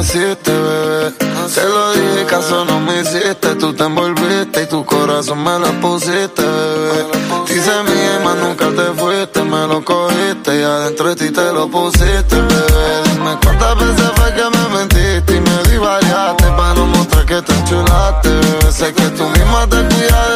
hiciste, bebé. Te lo dije, caso no me hiciste. Tú te envolviste y tu corazón me lo pusiste, bebé. Dice mía, más nunca te fuiste. Me lo cogiste y adentro de ti te lo pusiste, bebé. Dime cuántas veces fue que me mentiste y me divariaste para no mostrar que te enchulaste, bebé. Sé que tú misma te cuidas